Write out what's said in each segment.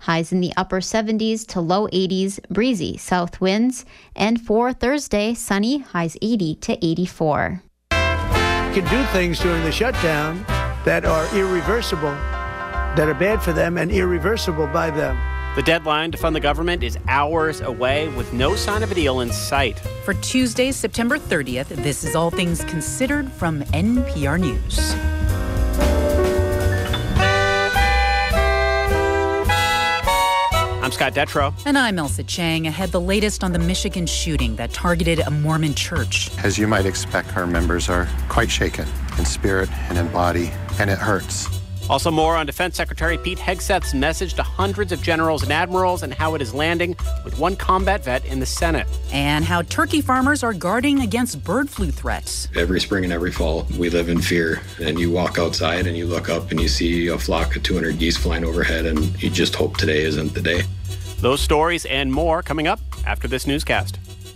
highs in the upper 70s to low 80s, breezy south winds. And for Thursday, sunny, highs 80 to 84. Can do things during the shutdown that are irreversible, that are bad for them and irreversible by them. The deadline to fund the government is hours away with no sign of a deal in sight. For Tuesday, September 30th, this is All Things Considered from NPR News. I'm Scott Detrow. And I'm Elsa Chang. Ahead, the latest on the Michigan shooting that targeted a Mormon church. As you might expect, our members are quite shaken in spirit and in body, and it hurts. Also more on Defense Secretary Pete Hegseth's message to hundreds of generals and admirals and how it is landing with one combat vet in the Senate. And how turkey farmers are guarding against bird flu threats. Every spring and every fall, we live in fear. And you walk outside and you look up and you see a flock of 200 geese flying overhead, and you just hope today isn't the day. Those stories and more coming up after this newscast.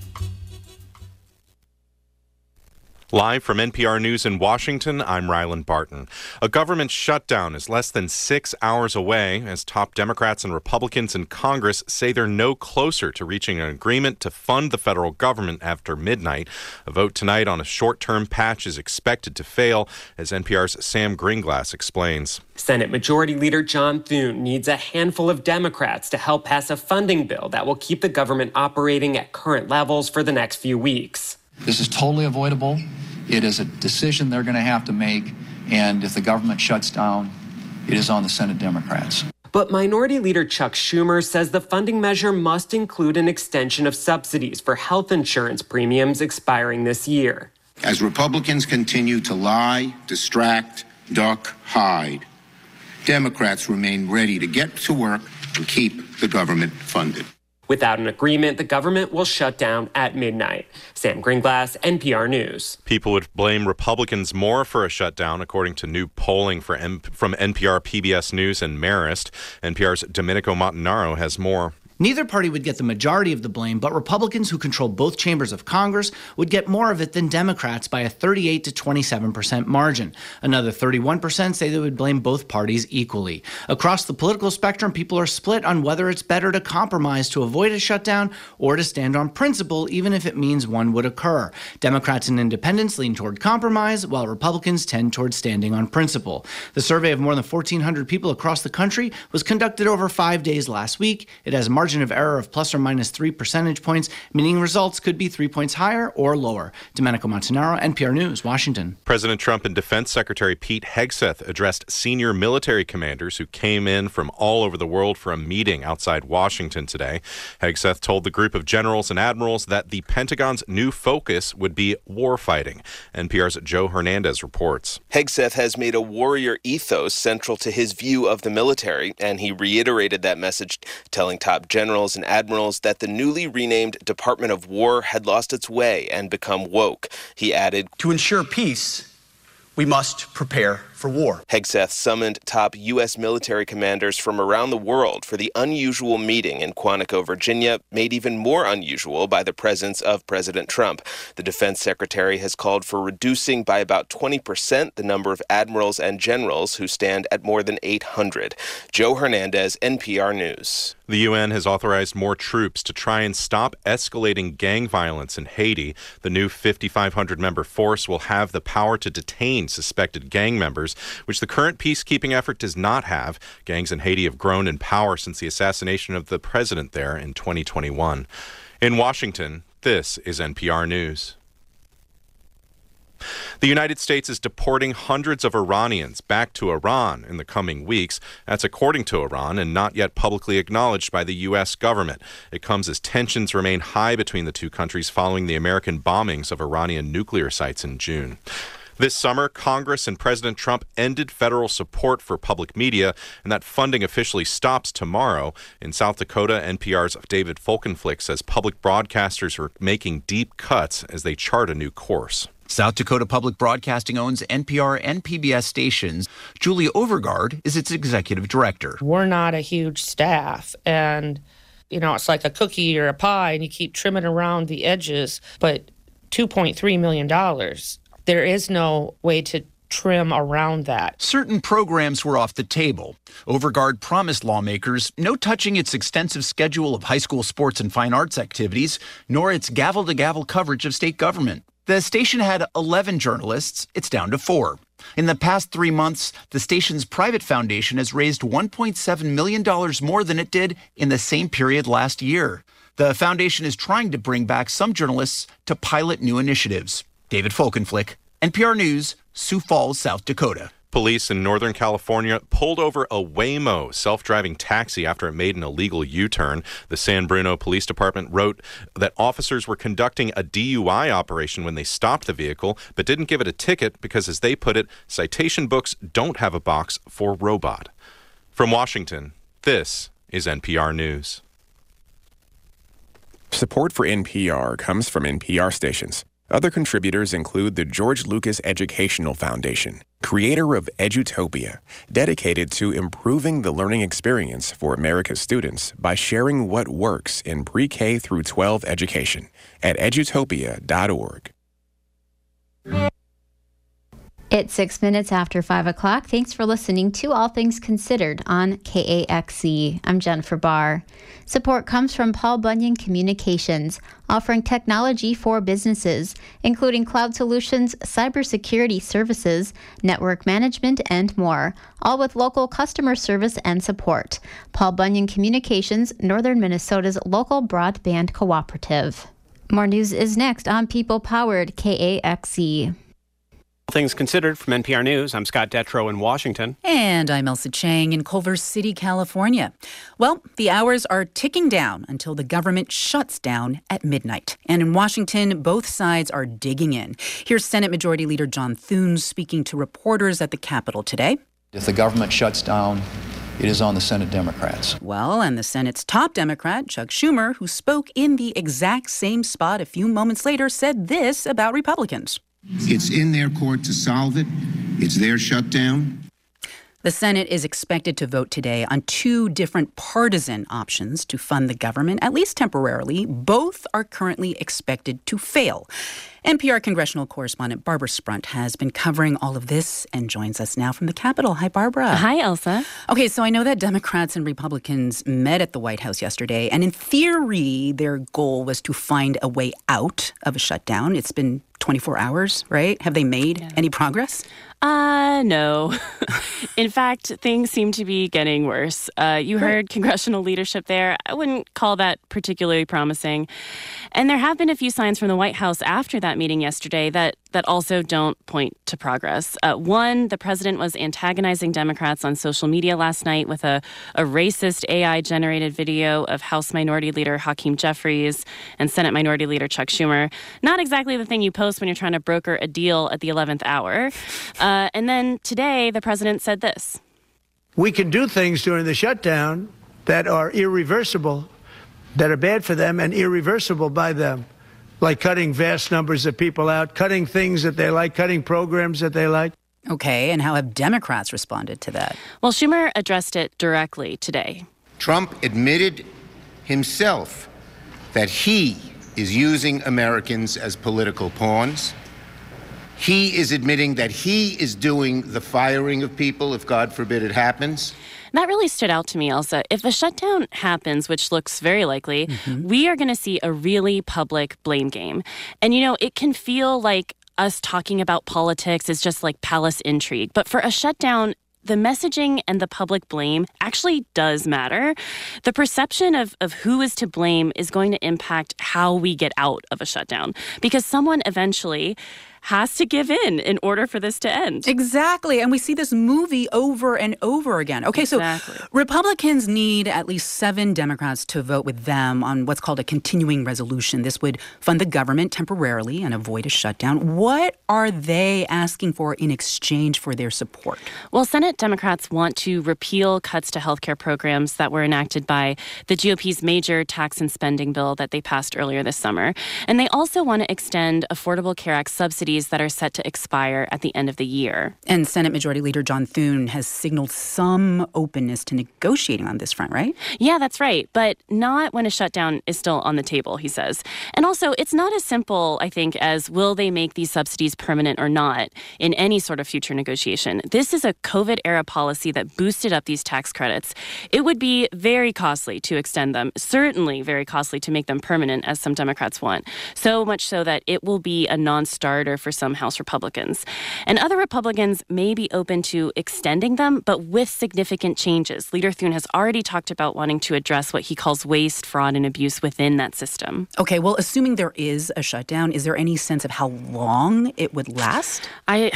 Live from NPR News in Washington, I'm Ryland Barton. A government shutdown is less than 6 hours away as top Democrats and Republicans in Congress say they're no closer to reaching an agreement to fund the federal government after midnight. A vote tonight on a short-term patch is expected to fail, as NPR's Sam Greenglass explains. Senate Majority Leader John Thune needs a handful of Democrats to help pass a funding bill that will keep the government operating at current levels for the next few weeks. This is totally avoidable. It is a decision they're going to have to make, and if the government shuts down, it is on the Senate Democrats. But Minority Leader Chuck Schumer says the funding measure must include an extension of subsidies for health insurance premiums expiring this year. As Republicans continue to lie, distract, duck, hide, Democrats remain ready to get to work and keep the government funded. Without an agreement, the government will shut down at midnight. Sam Greenglass, NPR News. People would blame Republicans more for a shutdown, according to new polling from NPR, PBS News, and Marist. NPR's Domenico Montanaro has more. Neither party would get the majority of the blame, but Republicans who control both chambers of Congress would get more of it than Democrats by a 38 to 27% margin. Another 31% say they would blame both parties equally. Across the political spectrum, people are split on whether it's better to compromise to avoid a shutdown or to stand on principle, even if it means one would occur. Democrats and independents lean toward compromise, while Republicans tend toward standing on principle. The survey of more than 1,400 people across the country was conducted over 5 days last week. It has a margin of error of plus or minus 3 percentage points, meaning results could be 3 points higher or lower. Domenico Montanaro, NPR News, Washington. President Trump and Defense Secretary Pete Hegseth addressed senior military commanders who came in from all over the world for a meeting outside Washington today. Hegseth told the group of generals and admirals that the Pentagon's new focus would be warfighting. NPR's Joe Hernandez reports. Hegseth has made a warrior ethos central to his view of the military, and he reiterated that message, telling top generals and admirals that the newly renamed Department of War had lost its way and become woke. He added, "To ensure peace, we must prepare for war." Hegseth summoned top U.S. military commanders from around the world for the unusual meeting in Quantico, Virginia, made even more unusual by the presence of President Trump. The defense secretary has called for reducing by about 20% the number of admirals and generals, who stand at more than 800. Joe Hernandez, NPR News. The UN has authorized more troops to try and stop escalating gang violence in Haiti. The new 5,500-member force will have the power to detain suspected gang members, which the current peacekeeping effort does not have. Gangs in Haiti have grown in power since the assassination of the president there in 2021. In Washington, this is NPR News. The United States is deporting hundreds of Iranians back to Iran in the coming weeks. That's according to Iran and not yet publicly acknowledged by the U.S. government. It comes as tensions remain high between the two countries following the American bombings of Iranian nuclear sites in June. This summer, Congress and President Trump ended federal support for public media, and that funding officially stops tomorrow. In South Dakota, NPR's David Folkenflik says public broadcasters are making deep cuts as they chart a new course. South Dakota Public Broadcasting owns NPR and PBS stations. Julie Overgaard is its executive director. We're not a huge staff, and, it's like a cookie or a pie, and you keep trimming around the edges, but $2.3 million. There is no way to trim around that. Certain programs were off the table. Overguard promised lawmakers no touching its extensive schedule of high school sports and fine arts activities, nor its gavel-to-gavel coverage of state government. The station had 11 journalists. It's down to 4. In the past 3 months, the station's private foundation has raised $1.7 million more than it did in the same period last year. The foundation is trying to bring back some journalists to pilot new initiatives. David Folkenflik, NPR News, Sioux Falls, South Dakota. Police in Northern California pulled over a Waymo self-driving taxi after it made an illegal U-turn. The San Bruno Police Department wrote that officers were conducting a DUI operation when they stopped the vehicle, but didn't give it a ticket because, as they put it, citation books don't have a box for robot. From Washington, this is NPR News. Support for NPR comes from NPR stations. Other contributors include the George Lucas Educational Foundation, creator of Edutopia, dedicated to improving the learning experience for America's students by sharing what works in pre-K through 12 education at edutopia.org. It's 6 minutes after 5 o'clock. Thanks for listening to All Things Considered on KAXE. I'm Jennifer Barr. Support comes from Paul Bunyan Communications, offering technology for businesses, including cloud solutions, cybersecurity services, network management, and more, all with local customer service and support. Paul Bunyan Communications, Northern Minnesota's local broadband cooperative. More news is next on People-Powered KAXE. Things Considered from NPR News. I'm Scott Detrow in Washington. And I'm Elsa Chang in Culver City, California. Well, the hours are ticking down until the government shuts down at midnight. And in Washington, both sides are digging in. Here's Senate Majority Leader John Thune speaking to reporters at the Capitol today. If the government shuts down, it is on the Senate Democrats. Well, and the Senate's top Democrat, Chuck Schumer, who spoke in the exact same spot a few moments later, said this about Republicans. It's in their court to solve it. It's their shutdown. The Senate is expected to vote today on 2 different partisan options to fund the government, at least temporarily. Both are currently expected to fail. NPR congressional correspondent Barbara Sprunt has been covering all of this and joins us now from the Capitol. Hi, Barbara. Hi, Elsa. Okay, so I know that Democrats and Republicans met at the White House yesterday, and in theory, their goal was to find a way out of a shutdown. It's been 24 hours, right? Have they made any progress? No. In fact, things seem to be getting worse. You heard congressional leadership there. I wouldn't call that particularly promising. And there have been a few signs from the White House after that meeting yesterday that also don't point to progress. One, the president was antagonizing Democrats on social media last night with a racist AI-generated video of House Minority Leader Hakeem Jeffries and Senate Minority Leader Chuck Schumer. Not exactly the thing you post when you're trying to broker a deal at the 11th hour. And then today, the president said this. We can do things during the shutdown that are irreversible, that are bad for them and irreversible by them, like cutting vast numbers of people out, cutting things that they like, cutting programs that they like. Okay, and how have Democrats responded to that? Well, Schumer addressed it directly today. Trump admitted himself that he is using Americans as political pawns. He is admitting that he is doing the firing of people if, God forbid, it happens. That really stood out to me, Elsa. If the shutdown happens, which looks very likely, we are going to see a really public blame game. And, you know, it can feel like us talking about politics is just like palace intrigue. But for a shutdown, the messaging and the public blame actually does matter. The perception of who is to blame is going to impact how we get out of a shutdown, because someone eventually has to give in order for this to end. Exactly. And we see this movie over and over again. Okay, exactly. So Republicans need at least 7 Democrats to vote with them on what's called a continuing resolution. This would fund the government temporarily and avoid a shutdown. What are they asking for in exchange for their support? Well, Senate Democrats want to repeal cuts to healthcare programs that were enacted by the GOP's major tax and spending bill that they passed earlier this summer. And they also want to extend Affordable Care Act subsidies subsidies that are set to expire at the end of the year. And Senate Majority Leader John Thune has signaled some openness to negotiating on this front, right? Yeah, that's right. But not when a shutdown is still on the table, he says. And also, it's not as simple, I think, as will they make these subsidies permanent or not in any sort of future negotiation. This is a COVID-era policy that boosted up these tax credits. It would be very costly to extend them, certainly very costly to make them permanent, as some Democrats want. So much so that it will be a non-starter for some House Republicans. And other Republicans may be open to extending them, but with significant changes. Leader Thune has already talked about wanting to address what he calls waste, fraud, and abuse within that system. Okay, well, assuming there is a shutdown, is there any sense of how long it would last?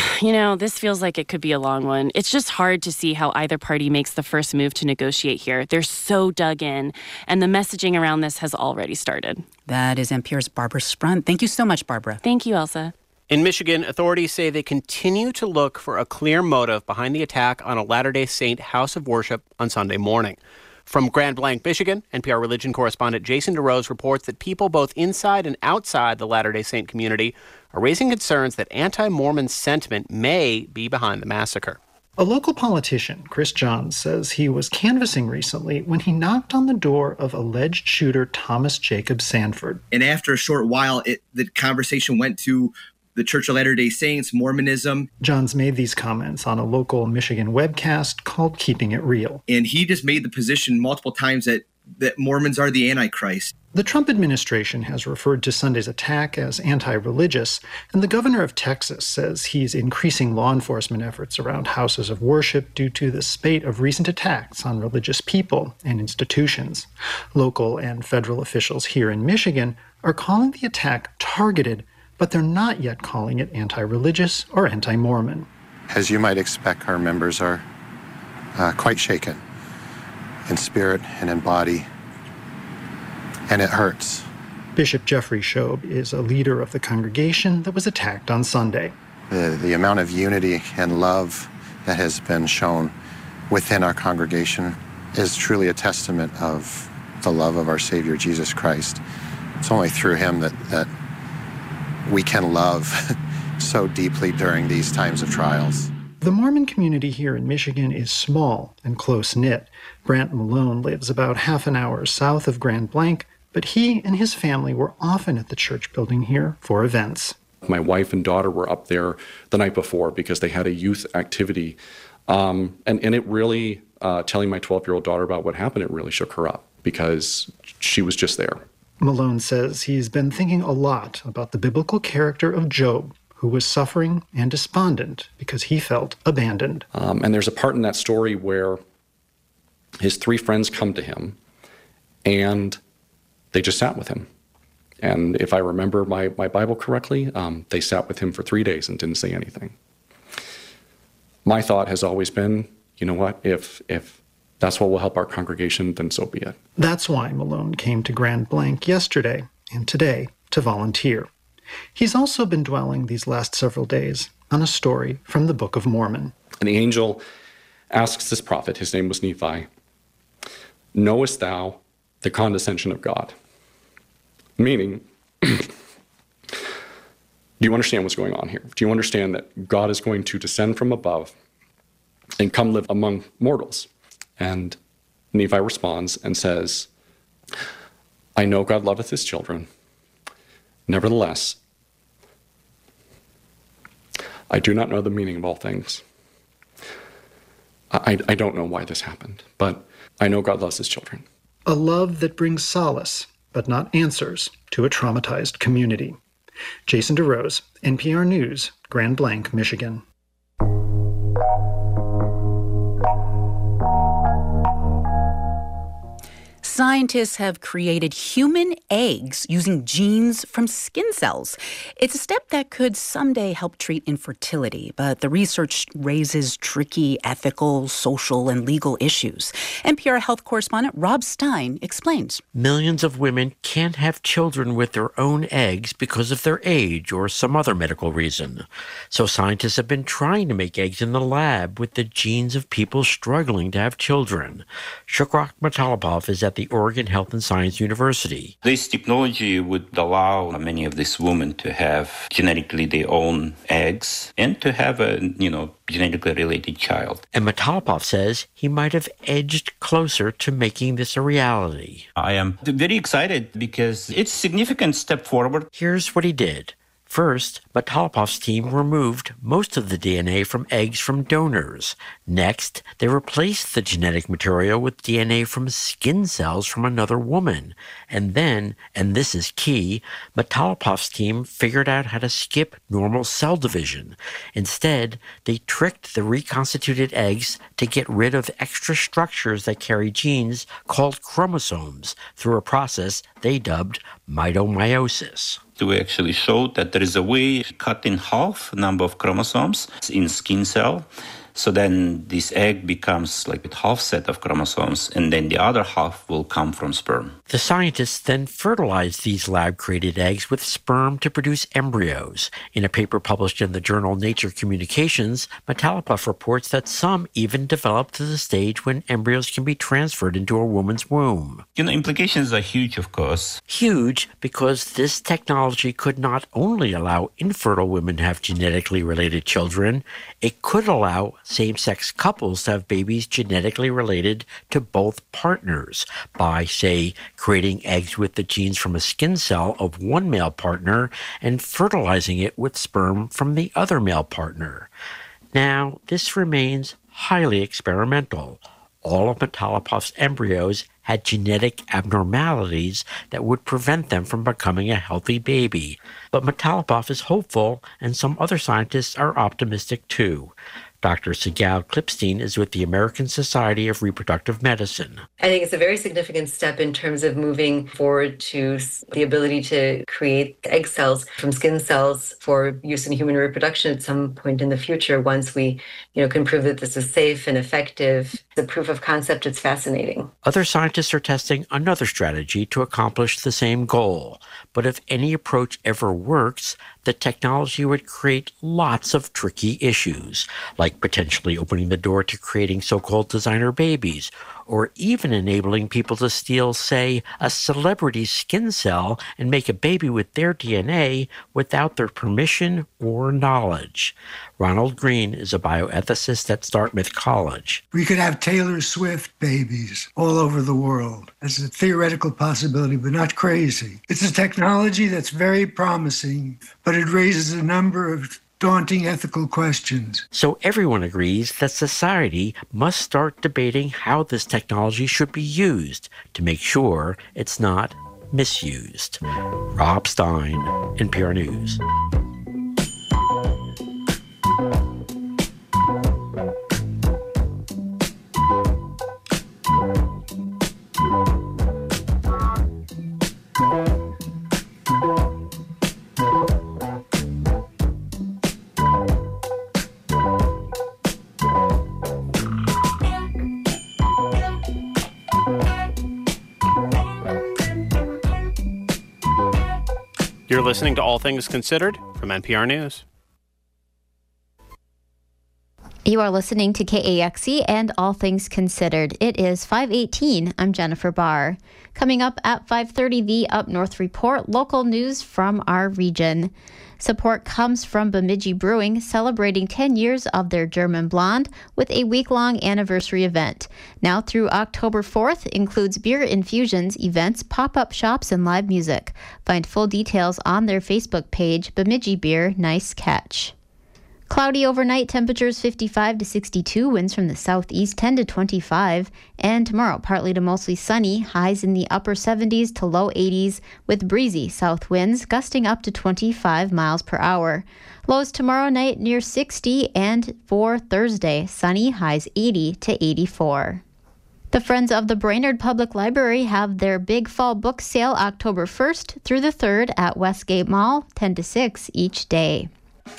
This feels like it could be a long one. It's just hard to see how either party makes the first move to negotiate here. They're so dug in, and the messaging around this has already started. That is NPR's Barbara Sprunt. Thank you so much, Barbara. Thank you, Elsa. In Michigan, authorities say they continue to look for a clear motive behind the attack on a Latter-day Saint house of worship on Sunday morning. From Grand Blanc, Michigan, NPR religion correspondent Jason DeRose reports that people both inside and outside the Latter-day Saint community are raising concerns that anti-Mormon sentiment may be behind the massacre. A local politician, Chris Johns, says he was canvassing recently when he knocked on the door of alleged shooter Thomas Jacob Sanford. And after a short while, the conversation went to the Church of Latter-day Saints, Mormonism. Johns made these comments on a local Michigan webcast called Keeping It Real. And he just made the position multiple times that Mormons are the Antichrist. The Trump administration has referred to Sunday's attack as anti-religious, and the governor of Texas says he's increasing law enforcement efforts around houses of worship due to the spate of recent attacks on religious people and institutions. Local and federal officials here in Michigan are calling the attack targeted, but they're not yet calling it anti-religious or anti-Mormon. As you might expect, our members are quite shaken in spirit and in body, and it hurts. Bishop Jeffrey Shobe is a leader of the congregation that was attacked on Sunday. The amount of unity and love that has been shown within our congregation is truly a testament of the love of our Savior, Jesus Christ. It's only through him that we can love so deeply during these times of trials. The Mormon community here in Michigan is small and close-knit. Brant Malone lives about half an hour south of Grand Blanc, but he and his family were often at the church building here for events. My wife and daughter were up there the night before because they had a youth activity. And it really, telling my 12-year-old daughter about what happened, it really shook her up because she was just there. Malone says he's been thinking a lot about the biblical character of Job, who was suffering and despondent because he felt abandoned. And there's a part in that story where his 3 friends come to him and they just sat with him. And if I remember my Bible correctly, they sat with him for 3 days and didn't say anything. My thought has always been, you know what, if that's what will help our congregation, then so be it. That's why Malone came to Grand Blanc yesterday and today to volunteer. He's also been dwelling these last several days on a story from the Book of Mormon. An angel asks this prophet, his name was Nephi, "Knowest thou the condescension of God?" Meaning, do you understand what's going on here? Do you understand that God is going to descend from above and come live among mortals? And Nephi responds and says, "I know God loveth his children. Nevertheless, I do not know the meaning of all things. I don't know why this happened, but I know God loves his children." A love that brings solace, but not answers, to a traumatized community. Jason DeRose, NPR News, Grand Blanc, Michigan. Scientists have created human eggs using genes from skin cells. It's a step that could someday help treat infertility, but the research raises tricky ethical, social, and legal issues. NPR health correspondent Rob Stein explains. Millions of women can't have children with their own eggs because of their age or some other medical reason. So scientists have been trying to make eggs in the lab with the genes of people struggling to have children. Shukrak Matalapov is at the Oregon Health and Science University. This technology would allow many of these women to have genetically their own eggs and to have a, genetically related child. And Matalapov says he might have edged closer to making this a reality. I am very excited because it's a significant step forward. Here's what he did. First, Matalapov's team removed most of the DNA from eggs from donors. Next, they replaced the genetic material with DNA from skin cells from another woman. And then, and this is key, Matalapov's team figured out how to skip normal cell division. Instead, they tricked the reconstituted eggs to get rid of extra structures that carry genes called chromosomes through a process they dubbed mitomyosis. We actually showed that there is a way to cut in half the number of chromosomes in skin cell. So then this egg becomes like a half set of chromosomes, and then the other half will come from sperm. The scientists then fertilized these lab-created eggs with sperm to produce embryos. In a paper published in the journal Nature Communications, Matalapov reports that some even develop to the stage when embryos can be transferred into a woman's womb. Implications are huge, of course. Huge because this technology could not only allow infertile women to have genetically related children, it could allow same-sex couples to have babies genetically related to both partners by, say, creating eggs with the genes from a skin cell of one male partner and fertilizing it with sperm from the other male partner. Now, this remains highly experimental. All of Matalapov's embryos had genetic abnormalities that would prevent them from becoming a healthy baby. But Matalapov is hopeful, and some other scientists are optimistic too. Dr. Sigal Klipstein is with the American Society of Reproductive Medicine. I think it's a very significant step in terms of moving forward to the ability to create egg cells from skin cells for use in human reproduction at some point in the future once we can prove that this is safe and effective. The proof of concept is fascinating. Other scientists are testing another strategy to accomplish the same goal. But if any approach ever works, the technology would create lots of tricky issues, like potentially opening the door to creating so-called designer babies, or even enabling people to steal, say, a celebrity's skin cell and make a baby with their DNA without their permission or knowledge. Ronald Green is a bioethicist at Dartmouth College. We could have Taylor Swift babies all over the world. It's a theoretical possibility, but not crazy. It's a technology that's very promising, but it raises a number of daunting ethical questions. So everyone agrees that society must start debating how this technology should be used to make sure it's not misused. Rob Stein, NPR News. You're listening to All Things Considered from NPR News. You are listening to KAXE and All Things Considered. It is 5:18. I'm Jennifer Barr. Coming up at 5:30, the Up North Report, local news from our region. Support comes from Bemidji Brewing, celebrating 10 years of their German Blonde with a week-long anniversary event. Now through October 4th, includes beer infusions, events, pop-up shops, and live music. Find full details on their Facebook page, Bemidji Beer Nice Catch. Cloudy overnight, temperatures 55 to 62, winds from the southeast 10 to 25. And tomorrow, partly to mostly sunny, highs in the upper 70s to low 80s, with breezy south winds gusting up to 25 miles per hour. Lows tomorrow night near 60, and for Thursday, sunny, highs 80 to 84. The Friends of the Brainerd Public Library have their big fall book sale October 1st through the 3rd at Westgate Mall, 10 to 6 each day.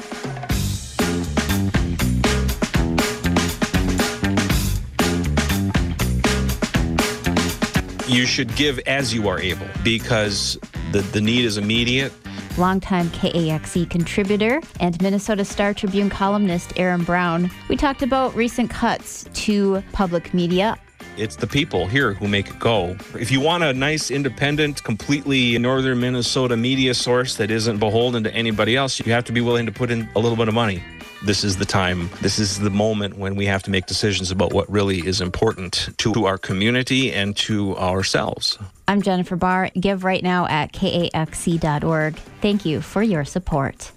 You should give as you are able because the need is immediate. Longtime KAXE contributor and Minnesota Star Tribune columnist Aaron Brown. We talked about recent cuts to public media. It's the people here who make it go. If you want a nice, independent, completely northern Minnesota media source that isn't beholden to anybody else, you have to be willing to put in a little bit of money. This is the time. This is the moment when we have to make decisions about what really is important to our community and to ourselves. I'm Jennifer Barr. Give right now at kaxc.org. Thank you for your support.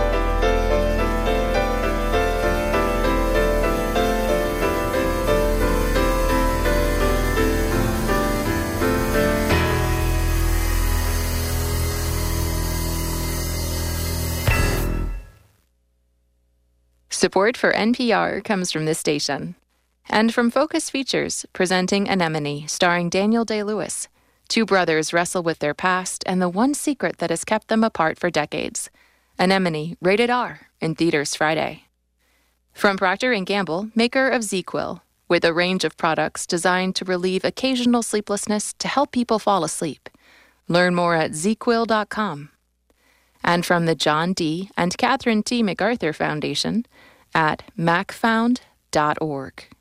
Support for NPR comes from this station. And from Focus Features, presenting Anemone, starring Daniel Day-Lewis. Two brothers wrestle with their past and the one secret that has kept them apart for decades. Anemone, rated R, in theaters Friday. From Procter & Gamble, maker of ZzzQuil, with a range of products designed to relieve occasional sleeplessness to help people fall asleep. Learn more at ZzzQuil.com. And from the John D. and Catherine T. MacArthur Foundation at macfound.org.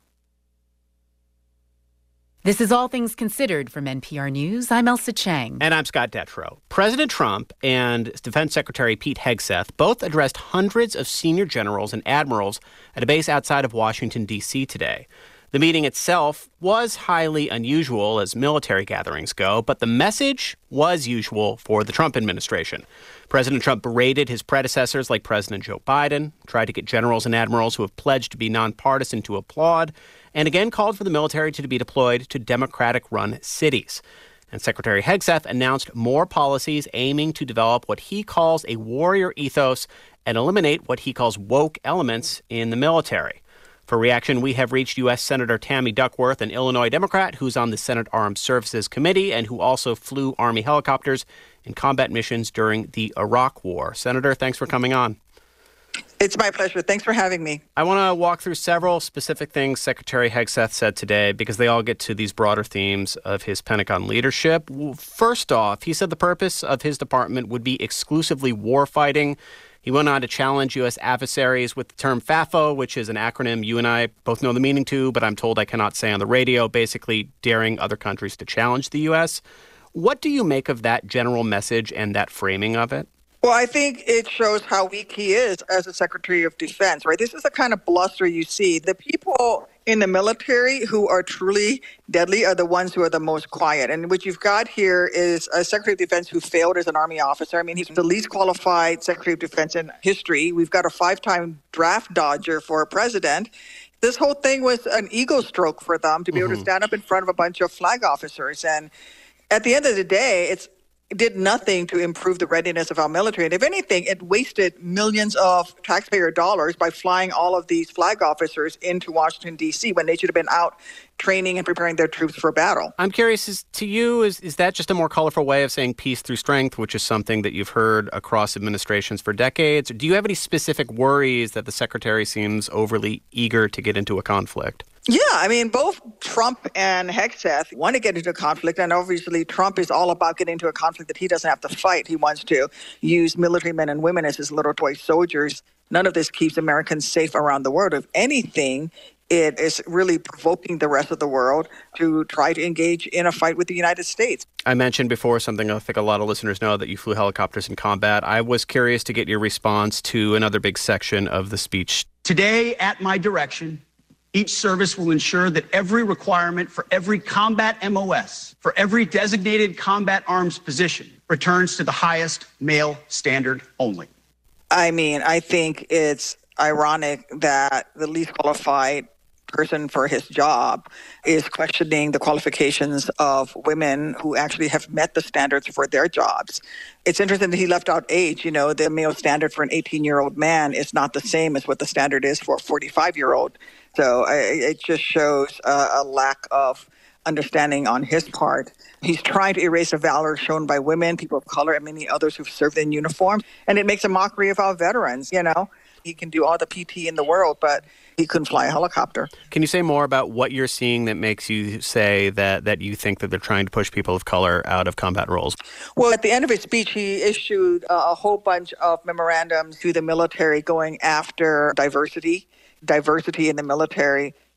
This is All Things Considered from NPR News. I'm Elsa Chang. And I'm Scott Detrow. President Trump and Defense Secretary Pete Hegseth both addressed hundreds of senior generals and admirals at a base outside of Washington, D.C. today. The meeting itself was highly unusual as military gatherings go, but the message was usual for the Trump administration. President Trump berated his predecessors like President Joe Biden, tried to get generals and admirals who have pledged to be nonpartisan to applaud, and again called for the military to be deployed to Democratic-run cities. And Secretary Hegseth announced more policies aiming to develop what he calls a warrior ethos and eliminate what he calls woke elements in the military. For reaction, we have reached U.S. Senator Tammy Duckworth, an Illinois Democrat who's on the Senate Armed Services Committee and who also flew Army helicopters in combat missions during the Iraq War. Senator, thanks for coming on. It's my pleasure. Thanks for having me. I want to walk through several specific things Secretary Hegseth said today because they all get to these broader themes of his Pentagon leadership. First off, he said the purpose of his department would be exclusively warfighting. He went on to challenge U.S. adversaries with the term FAFO, which is an acronym you and I both know the meaning to, but I'm told I cannot say on the radio, basically daring other countries to challenge the U.S. What do you make of that general message and that framing of it? Well, I think it shows how weak he is as a Secretary of Defense, right? This is the kind of bluster you see. The people in the military who are truly deadly are the ones who are the most quiet. And what you've got here is a Secretary of Defense who failed as an Army officer. I mean, he's the least qualified Secretary of Defense in history. We've got a 5-time draft dodger for a president. This whole thing was an ego stroke for them to be able to stand up in front of a bunch of flag officers. And at the end of the day, it did nothing to improve the readiness of our military. And if anything, it wasted millions of taxpayer dollars by flying all of these flag officers into Washington, D.C. when they should have been out training and preparing their troops for battle. I'm curious, is that just a more colorful way of saying peace through strength, which is something that you've heard across administrations for decades? Or do you have any specific worries that the secretary seems overly eager to get into a conflict? Yeah, I mean, both Trump and Hegseth want to get into a conflict, and obviously Trump is all about getting into a conflict that he doesn't have to fight. He wants to use military men and women as his little toy soldiers. None of this keeps Americans safe around the world. If anything, it is really provoking the rest of the world to try to engage in a fight with the United States. I mentioned before something I think a lot of listeners know, that you flew helicopters in combat. I was curious to get your response to another big section of the speech. Today, at my direction, each service will ensure that every requirement for every combat MOS, for every designated combat arms position, returns to the highest male standard only. I mean, I think it's ironic that the least qualified person for his job is questioning the qualifications of women who actually have met the standards for their jobs. It's interesting that he left out age. You know, the male standard for an 18-year-old man is not the same as what the standard is for a 45-year-old. So it just shows a lack of understanding on his part. He's trying to erase the valor shown by women, people of color, and many others who've served in uniform. And it makes a mockery of our veterans, you know. He can do all the PT in the world, but he couldn't fly a helicopter. Can you say more about what you're seeing that makes you say that you think that they're trying to push people of color out of combat roles? Well, at the end of his speech, he issued a whole bunch of memorandums to the military going after diversity in the military.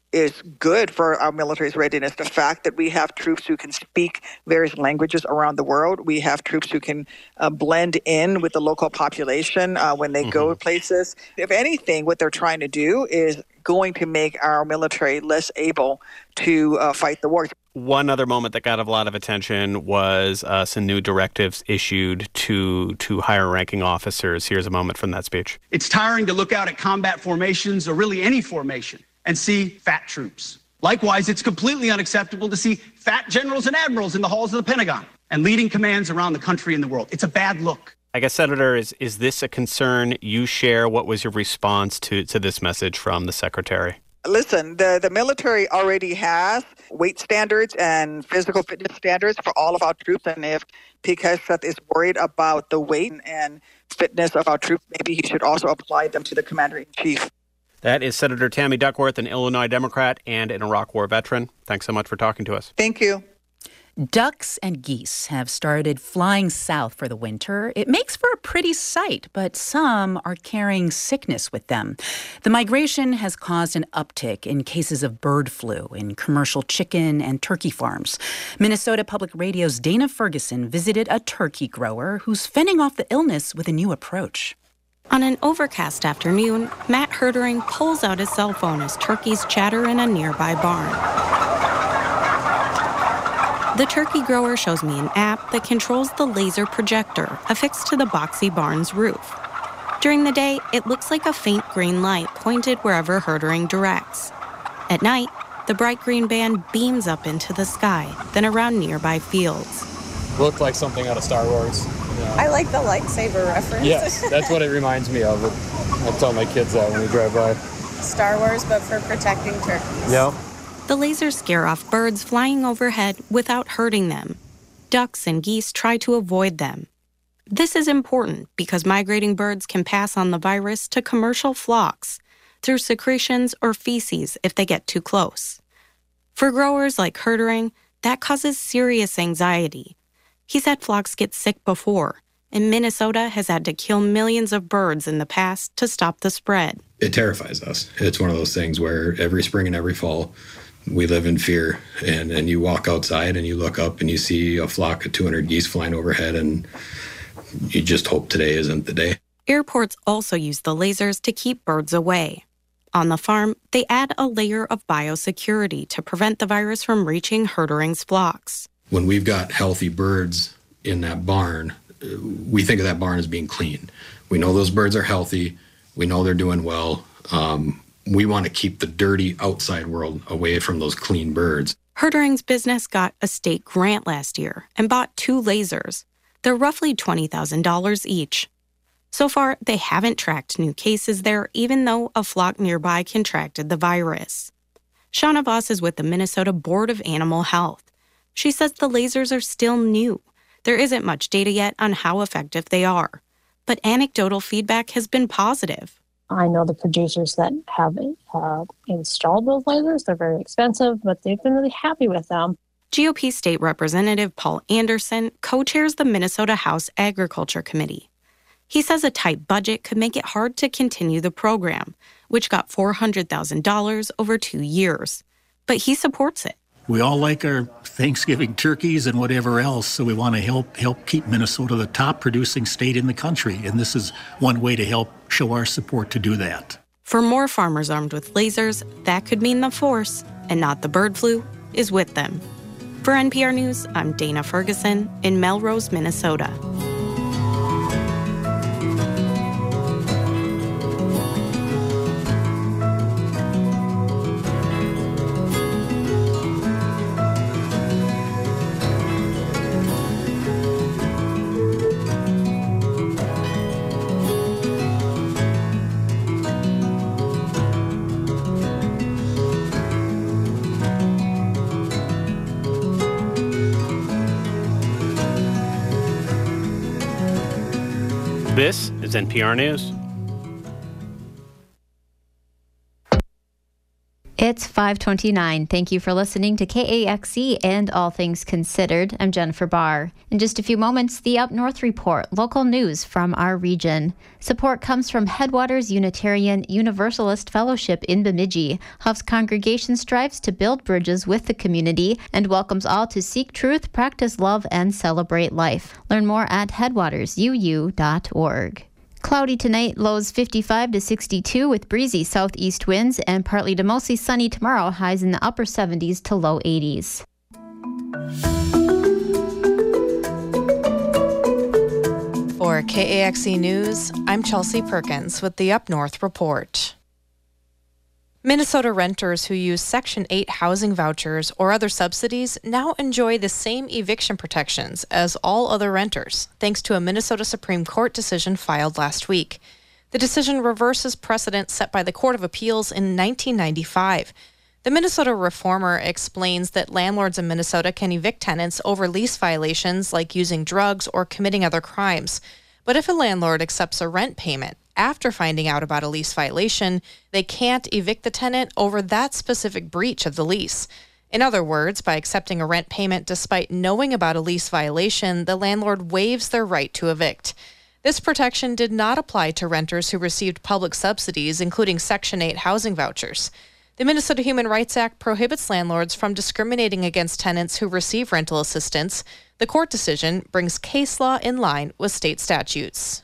is good for our military's readiness. The fact that we have troops who can speak various languages around the world, we have troops who can blend in with the local population when they go places. If anything, what they're trying to do is going to make our military less able to fight the war. One other moment that got a lot of attention was some new directives issued to higher ranking officers. Here's a moment from that speech. It's tiring to look out at combat formations, or really any formation, and see fat troops. Likewise, it's completely unacceptable to see fat generals and admirals in the halls of the Pentagon and leading commands around the country and the world. It's a bad look. I guess, Senator, is this a concern you share? What was your response to this message from the Secretary? Listen, the military already has weight standards and physical fitness standards for all of our troops. And if Pete Hegseth is worried about the weight and fitness of our troops, maybe he should also apply them to the Commander-in-Chief. That is Senator Tammy Duckworth, an Illinois Democrat and an Iraq War veteran. Thanks so much for talking to us. Thank you. Ducks and geese have started flying south for the winter. It makes for a pretty sight, but some are carrying sickness with them. The migration has caused an uptick in cases of bird flu in commercial chicken and turkey farms. Minnesota Public Radio's Dana Ferguson visited a turkey grower who's fending off the illness with a new approach. On an overcast afternoon, Matt Herdering pulls out his cell phone as turkeys chatter in a nearby barn. The turkey grower shows me an app that controls the laser projector affixed to the boxy barn's roof. During the day, it looks like a faint green light pointed wherever Herdering directs. At night, the bright green band beams up into the sky, then around nearby fields. Looked like something out of Star Wars. Yeah. I like the lightsaber reference. Yes, that's what it reminds me of. I tell my kids that when we drive by. Star Wars, but for protecting turkeys. Yep. The lasers scare off birds flying overhead without hurting them. Ducks and geese try to avoid them. This is important because migrating birds can pass on the virus to commercial flocks through secretions or feces if they get too close. For growers like Herdering, that causes serious anxiety. He's had flocks get sick before, and Minnesota has had to kill millions of birds in the past to stop the spread. It terrifies us. It's one of those things where every spring and every fall, we live in fear, and you walk outside and you look up and you see a flock of 200 geese flying overhead, and you just hope today isn't the day. Airports also use the lasers to keep birds away. On the farm, they add a layer of biosecurity to prevent the virus from reaching Herdering's flocks. When we've got healthy birds in that barn, we think of that barn as being clean. We know those birds are healthy. We know they're doing well. We want to keep the dirty outside world away from those clean birds. Herdering's business got a state grant last year and bought 2 lasers. They're roughly $20,000 each. So far, they haven't tracked new cases there, even though a flock nearby contracted the virus. Shauna Voss is with the Minnesota Board of Animal Health. She says the lasers are still new. There isn't much data yet on how effective they are, but anecdotal feedback has been positive. I know the producers that have installed those lasers. They're very expensive, but they've been really happy with them. GOP State Representative Paul Anderson co-chairs the Minnesota House Agriculture Committee. He says a tight budget could make it hard to continue the program, which got $400,000 over 2 years. But he supports it. We all like our Thanksgiving turkeys and whatever else, so we want to help keep Minnesota the top producing state in the country, and this is one way to help show our support to do that. For more farmers armed with lasers, that could mean the force, and not the bird flu, is with them. For NPR News, I'm Dana Ferguson in Melrose, Minnesota. This is NPR News. It's 5:29. Thank you for listening to KAXE and All Things Considered. I'm Jennifer Barr. In just a few moments, the Up North Report, local news from our region. Support comes from Headwaters Unitarian Universalist Fellowship in Bemidji. Huff's congregation strives to build bridges with the community and welcomes all to seek truth, practice love, and celebrate life. Learn more at headwatersuu.org. Cloudy tonight, lows 55 to 62 with breezy southeast winds, and partly to mostly sunny tomorrow, highs in the upper 70s to low 80s. For KAXE News, I'm Chelsea Perkins with the Up North Report. Minnesota renters who use Section 8 housing vouchers or other subsidies now enjoy the same eviction protections as all other renters, thanks to a Minnesota Supreme Court decision filed last week. The decision reverses precedent set by the Court of Appeals in 1995. The Minnesota Reformer explains that landlords in Minnesota can evict tenants over lease violations like using drugs or committing other crimes. But if a landlord accepts a rent payment after finding out about a lease violation, they can't evict the tenant over that specific breach of the lease. In other words, by accepting a rent payment despite knowing about a lease violation, the landlord waives their right to evict. This protection did not apply to renters who received public subsidies, including Section 8 housing vouchers. The Minnesota Human Rights Act prohibits landlords from discriminating against tenants who receive rental assistance. The court decision brings case law in line with state statutes.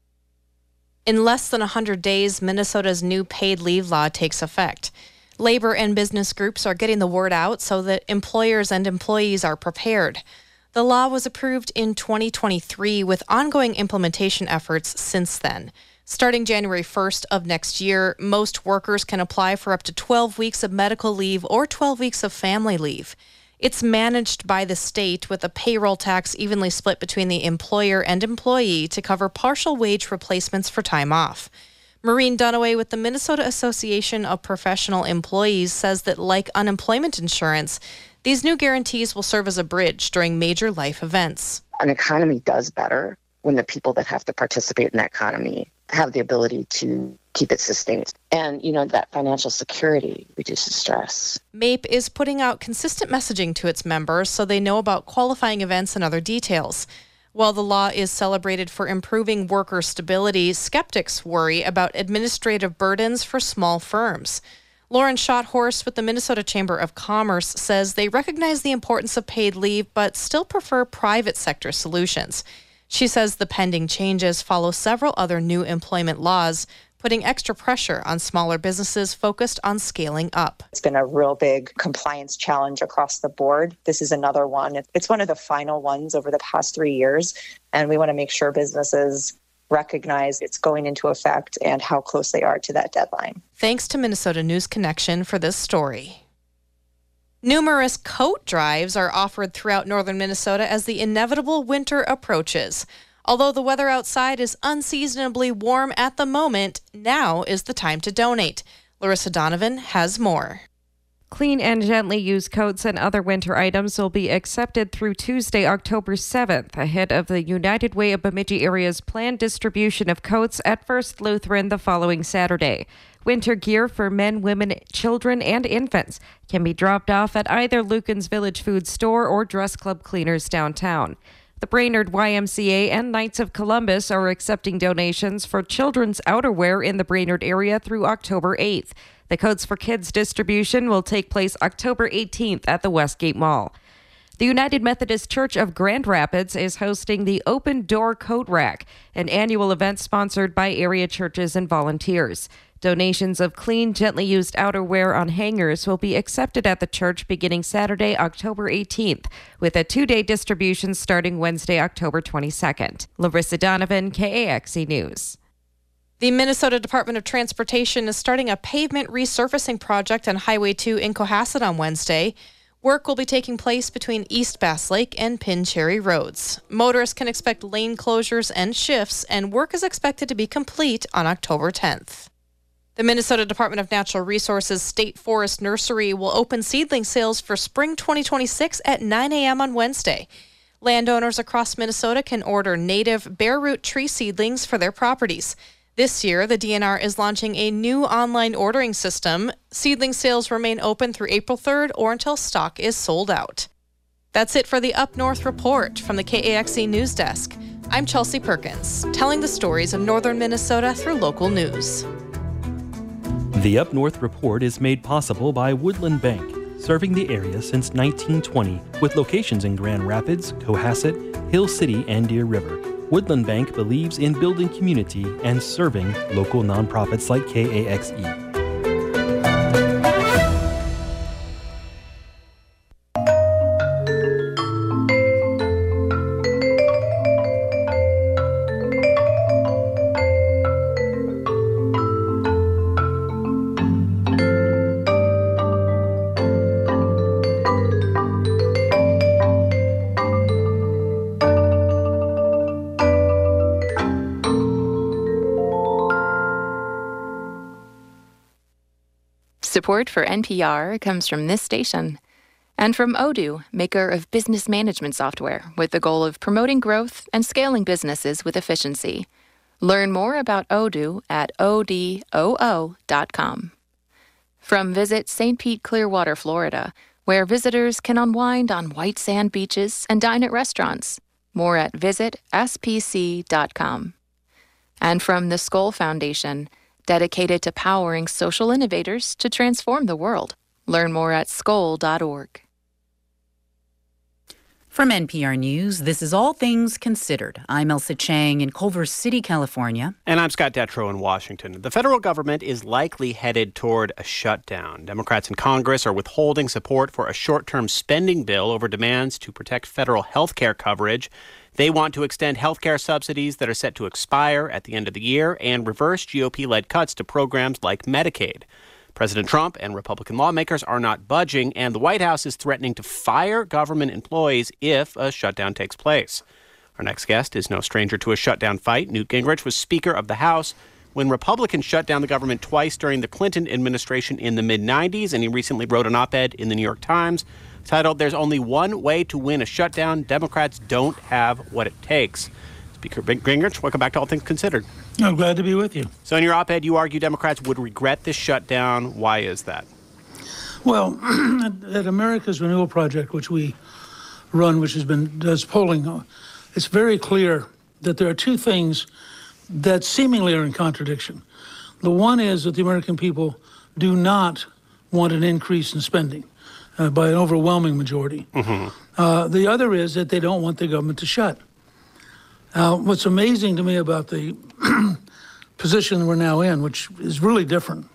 In less than 100 days, Minnesota's new paid leave law takes effect. Labor and business groups are getting the word out so that employers and employees are prepared. The law was approved in 2023 with ongoing implementation efforts since then. Starting January 1st of next year, most workers can apply for up to 12 weeks of medical leave or 12 weeks of family leave. It's managed by the state with a payroll tax evenly split between the employer and employee to cover partial wage replacements for time off. Maureen Dunaway with the Minnesota Association of Professional Employees says that like unemployment insurance, these new guarantees will serve as a bridge during major life events. An economy does better when the people that have to participate in that economy have the ability to keep it sustained. And, that financial security reduces stress. MAPE is putting out consistent messaging to its members so they know about qualifying events and other details. While the law is celebrated for improving worker stability, skeptics worry about administrative burdens for small firms. Lauren Schothorst with the Minnesota Chamber of Commerce says they recognize the importance of paid leave, but still prefer private sector solutions. She says the pending changes follow several other new employment laws, putting extra pressure on smaller businesses focused on scaling up. It's been a real big compliance challenge across the board. This is another one. It's one of the final ones over the past 3 years, and we want to make sure businesses recognize it's going into effect and how close they are to that deadline. Thanks to Minnesota News Connection for this story. Numerous coat drives are offered throughout northern Minnesota as the inevitable winter approaches. Although the weather outside is unseasonably warm at the moment, now is the time to donate. Larissa Donovan has more. Clean and gently used coats and other winter items will be accepted through Tuesday, October 7th, ahead of the United Way of Bemidji area's planned distribution of coats at First Lutheran the following Saturday. Winter gear for men, women, children, and infants can be dropped off at either Lucan's Village Food Store or Dress Club Cleaners downtown. The Brainerd YMCA and Knights of Columbus are accepting donations for children's outerwear in the Brainerd area through October 8th. The Coats for Kids distribution will take place October 18th at the Westgate Mall. The United Methodist Church of Grand Rapids is hosting the Open Door Coat Rack, an annual event sponsored by area churches and volunteers. Donations of clean, gently used outerwear on hangers will be accepted at the church beginning Saturday, October 18th, with a 2-day distribution starting Wednesday, October 22nd. Larissa Donovan, KAXE News. The Minnesota Department of Transportation is starting a pavement resurfacing project on Highway 2 in Cohasset on Wednesday. Work will be taking place between East Bass Lake and Pin Cherry Roads. Motorists can expect lane closures and shifts, and work is expected to be complete on October 10th. The Minnesota Department of Natural Resources State Forest Nursery will open seedling sales for spring 2026 at 9 a.m. on Wednesday. Landowners across Minnesota can order native bare root tree seedlings for their properties. This year, the DNR is launching a new online ordering system. Seedling sales remain open through April 3rd or until stock is sold out. That's it for the Up North Report from the KAXE News Desk. I'm Chelsea Perkins, telling the stories of northern Minnesota through local news. The Up North Report is made possible by Woodland Bank, serving the area since 1920 with locations in Grand Rapids, Cohasset, Hill City, and Deer River. Woodland Bank believes in building community and serving local nonprofits like KAXE. Support for NPR comes from this station and from Odoo, maker of business management software with the goal of promoting growth and scaling businesses with efficiency. Learn more about Odoo at odoo.com. From Visit St. Pete Clearwater, Florida, where visitors can unwind on white sand beaches and dine at restaurants. More at visitspc.com. And from the Skoll Foundation, dedicated to powering social innovators to transform the world. Learn more at skoll.org. From NPR News, this is All Things Considered. I'm Elsa Chang in Culver City, California. And I'm Scott Detrow in Washington. The federal government is likely headed toward a shutdown. Democrats in Congress are withholding support for a short-term spending bill over demands to protect federal health care coverage. They want to extend health care subsidies that are set to expire at the end of the year and reverse GOP-led cuts to programs like Medicaid. President Trump and Republican lawmakers are not budging, and the White House is threatening to fire government employees if a shutdown takes place. Our next guest is no stranger to a shutdown fight. Newt Gingrich was Speaker of the House when Republicans shut down the government twice during the Clinton administration in the mid-'90s, and he recently wrote an op-ed in the New York Times titled, "There's only one way to win a shutdown. Democrats don't have what it takes." Speaker Gingrich, welcome back to All Things Considered. I'm glad to be with you. So in your op-ed, you argue Democrats would regret this shutdown. Why is that? Well, at America's Renewal Project, which we run, which does polling, it's very clear that there are two things that seemingly are in contradiction. The one is that the American people do not want an increase in spending. By an overwhelming majority. Mm-hmm. The other is that they don't want the government to shut. What's amazing to me about the position we're now in, which is really different,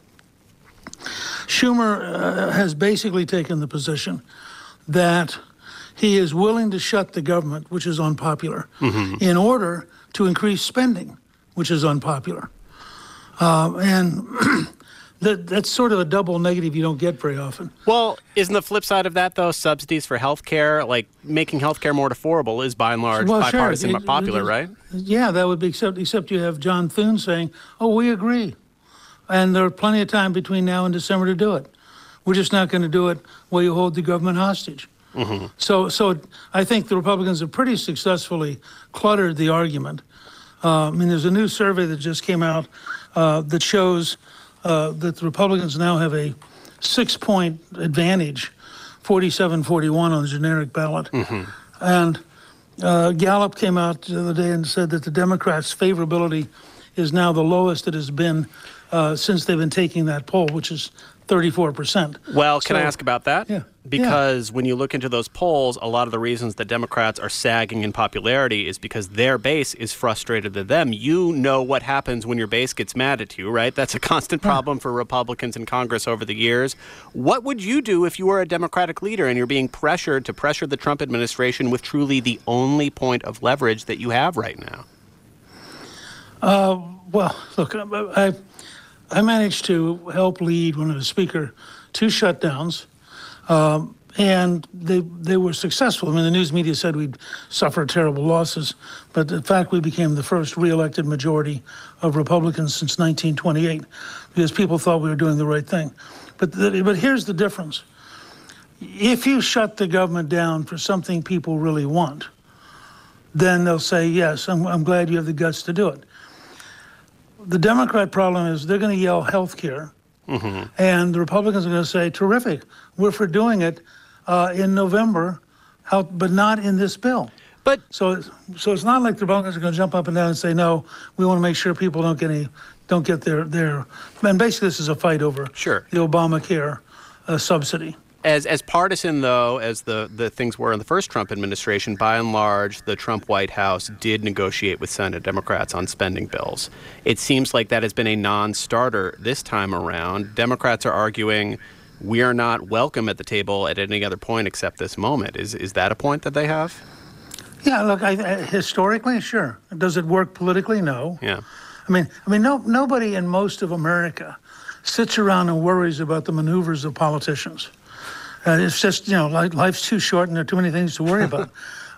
Schumer has basically taken the position that he is willing to shut the government, which is unpopular, in order to increase spending, which is unpopular. And that's sort of a double negative you don't get very often. Well, isn't the flip side of that, though, subsidies for health care, like making health care more affordable is by and large bipartisan but popular, right? Yeah, that would be, except you have John Thune saying, oh, we agree. And there are plenty of time between now and December to do it. We're just not going to do it while you hold the government hostage. Mm-hmm. So I think the Republicans have pretty successfully cluttered the argument. There's a new survey that just came out that shows that the Republicans now have a 6-point advantage, 47-41 on the generic ballot. Mm-hmm. And Gallup came out the other day and said that the Democrats' favorability is now the lowest it has been since they've been taking that poll, which is 34%. Well, can I ask about that? Yeah. Because when you look into those polls, a lot of the reasons that Democrats are sagging in popularity is because their base is frustrated at them. You know what happens when your base gets mad at you, right? That's a constant problem for Republicans in Congress over the years. What would you do if you were a Democratic leader and you're being pressured to pressure the Trump administration with truly the only point of leverage that you have right now? Well, look, I managed to help lead when I was Speaker 2 shutdowns. And they were successful. I mean, the news media said we'd suffer terrible losses, but in fact, we became the first re-elected majority of Republicans since 1928 because people thought we were doing the right thing. But here's the difference. If you shut the government down for something people really want, then they'll say, yes, I'm glad you have the guts to do it. The Democrat problem is they're going to yell health care, and the Republicans are going to say, terrific, we're for doing it in November, but not in this bill. But so it's not like the Republicans are going to jump up and down and say, no, we want to make sure people don't get their. And basically, this is a fight over the Obamacare subsidy. As partisan, though, as the things were in the first Trump administration, by and large, the Trump White House did negotiate with Senate Democrats on spending bills. It seems like that has been a non-starter this time around. Democrats are arguing we are not welcome at the table at any other point except this moment. Is that a point that they have? Yeah, look, historically, sure. Does it work politically? No. Yeah. I mean, nobody in most of America sits around and worries about the maneuvers of politicians. It's just, life's too short and there are too many things to worry about.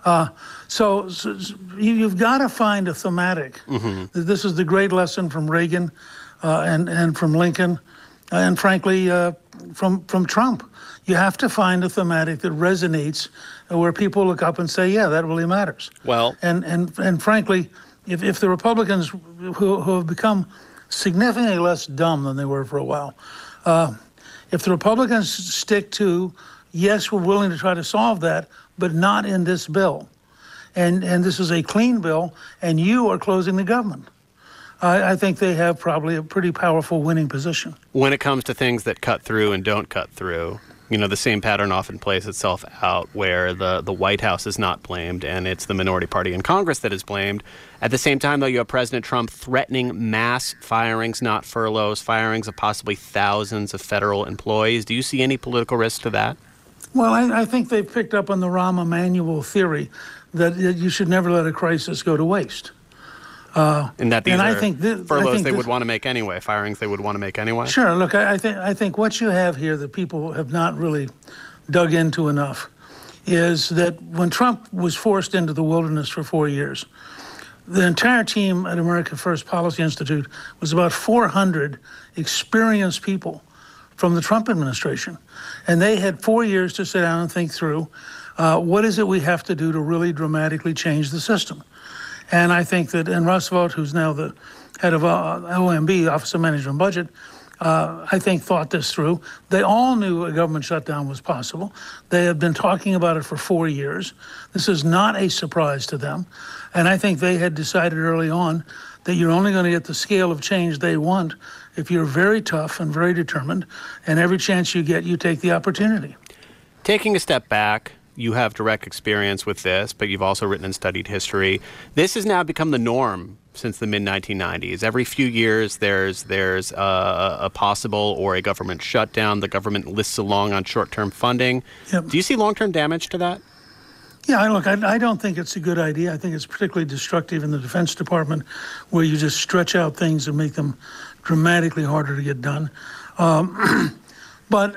So you've got to find a thematic. This is the great lesson from Reagan and from Lincoln and, frankly, from Trump. You have to find a thematic that resonates where people look up and say, yeah, that really matters. Well, and frankly, if the Republicans who have become significantly less dumb than they were for a while, if the Republicans stick to, yes, we're willing to try to solve that, but not in this bill, and this is a clean bill, and you are closing the government, I think they have probably a pretty powerful winning position. When it comes to things that cut through and don't cut through, the same pattern often plays itself out where the White House is not blamed and it's the minority party in Congress that is blamed. At the same time, though, you have President Trump threatening mass firings, not furloughs, firings of possibly thousands of federal employees. Do you see any political risk to that? Well, I think they've picked up on the Rahm Emanuel theory that you should never let a crisis go to waste. And that these are furloughs they would want to make anyway, firings they would want to make anyway? Sure. Look, I think what you have here that people have not really dug into enough is that when Trump was forced into the wilderness for 4 years, the entire team at America First Policy Institute was about 400 experienced people from the Trump administration. And they had 4 years to sit down and think through what is it we have to do to really dramatically change the system. And I think that, and Roosevelt, who's now the head of OMB, Office of Management and Budget, I think thought this through. They all knew a government shutdown was possible. They had been talking about it for 4 years. This is not a surprise to them. And I think they had decided early on that you're only going to get the scale of change they want if you're very tough and very determined, and every chance you get, you take the opportunity. Taking a step back, you have direct experience with this, but you've also written and studied history. This has now become the norm since the mid-1990s. Every few years, there's a possible or a government shutdown. The government lists along on short-term funding. Yep. Do you see long-term damage to that? Yeah, look, I don't think it's a good idea. I think it's particularly destructive in the Defense Department, where you just stretch out things and make them dramatically harder to get done. But